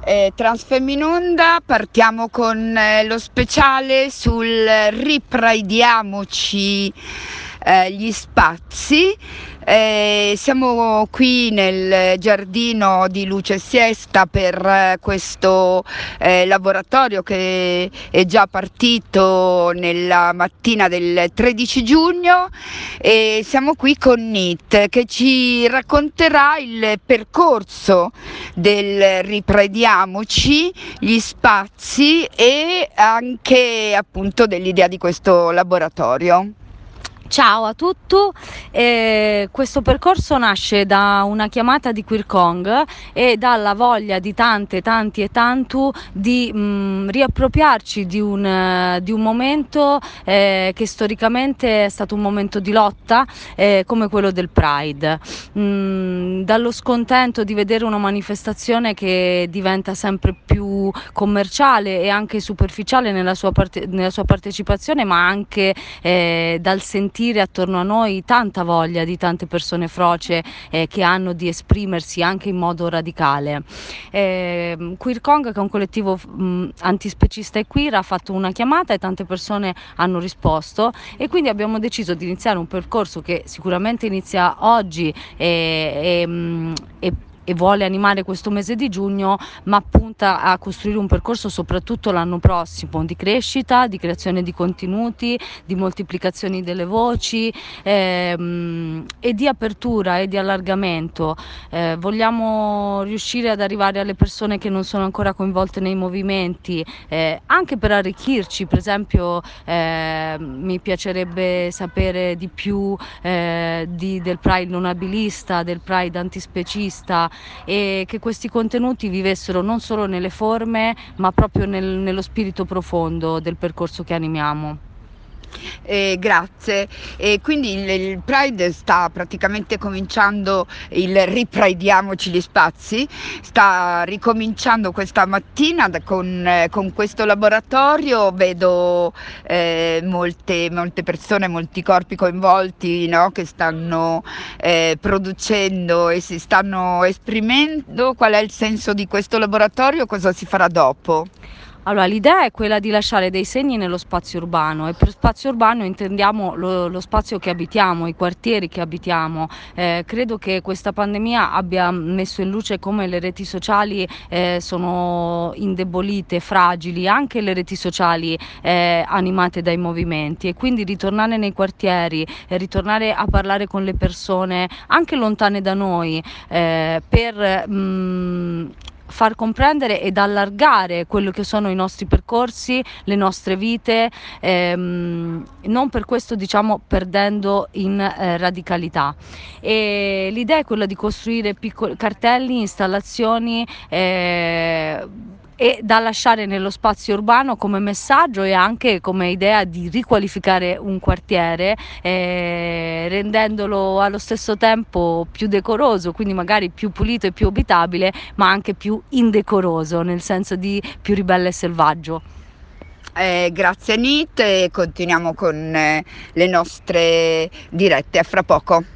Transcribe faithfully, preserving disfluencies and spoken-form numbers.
Eh, Transfemminonda, partiamo con eh, lo speciale sul ripraidiamoci eh, gli spazi. Eh, siamo qui nel giardino di Luce Siesta per eh, questo eh, laboratorio che è già partito nella mattina del tredici giugno, e siamo qui con Nit che ci racconterà il percorso del ripraidiamoci gli spazi e anche appunto dell'idea di questo laboratorio. Ciao a tutti, eh, questo percorso nasce da una chiamata di Queer Kong e dalla voglia di tante, tanti e tantu di mh, riappropriarci di un, uh, di un momento eh, che storicamente è stato un momento di lotta eh, come quello del Pride, mh, dallo scontento di vedere una manifestazione che diventa sempre più commerciale e anche superficiale nella sua, parte- nella sua partecipazione, ma anche eh, dal sentire attorno a noi tanta voglia di tante persone froce eh, che hanno di esprimersi anche in modo radicale. Eh, Queer Kong, che è un collettivo mh, antispecista e queer, ha fatto una chiamata e tante persone hanno risposto, e quindi abbiamo deciso di iniziare un percorso che sicuramente inizia oggi e, e, e e vuole animare questo mese di giugno, ma punta a costruire un percorso soprattutto l'anno prossimo di crescita, di creazione di contenuti, di moltiplicazioni delle voci ehm, e di apertura e di allargamento. Eh, vogliamo riuscire ad arrivare alle persone che non sono ancora coinvolte nei movimenti, eh, anche per arricchirci. Per esempio eh, mi piacerebbe sapere di più eh, di, del Pride non abilista, del Pride antispecista, e che questi contenuti vivessero non solo nelle forme ma proprio nel, nello spirito profondo del percorso che animiamo. Eh, grazie. E quindi il, il Pride sta praticamente cominciando, il ripraidiamoci gli spazi, sta ricominciando questa mattina da- con, eh, con questo laboratorio. Vedo eh, molte, molte persone, molti corpi coinvolti, no? Che stanno eh, producendo e si stanno esprimendo. Qual è il senso di questo laboratorio? Cosa si farà dopo? Allora, l'idea è quella di lasciare dei segni nello spazio urbano, e per spazio urbano intendiamo lo, lo spazio che abitiamo, i quartieri che abitiamo. Eh, credo che questa pandemia abbia messo in luce come le reti sociali eh, sono indebolite, fragili, anche le reti sociali eh, animate dai movimenti, e quindi ritornare nei quartieri, eh, ritornare a parlare con le persone anche lontane da noi eh, per mh, far comprendere ed allargare quello che sono i nostri percorsi, le nostre vite, ehm, non per questo diciamo perdendo in eh, radicalità. E l'idea è quella di costruire piccoli cartelli, installazioni eh, e da lasciare nello spazio urbano come messaggio e anche come idea di riqualificare un quartiere, eh, rendendolo allo stesso tempo più decoroso, quindi magari più pulito e più abitabile, ma anche più indecoroso, nel senso di più ribelle e selvaggio. Eh, grazie Nit, e continuiamo con eh, le nostre dirette. A fra poco.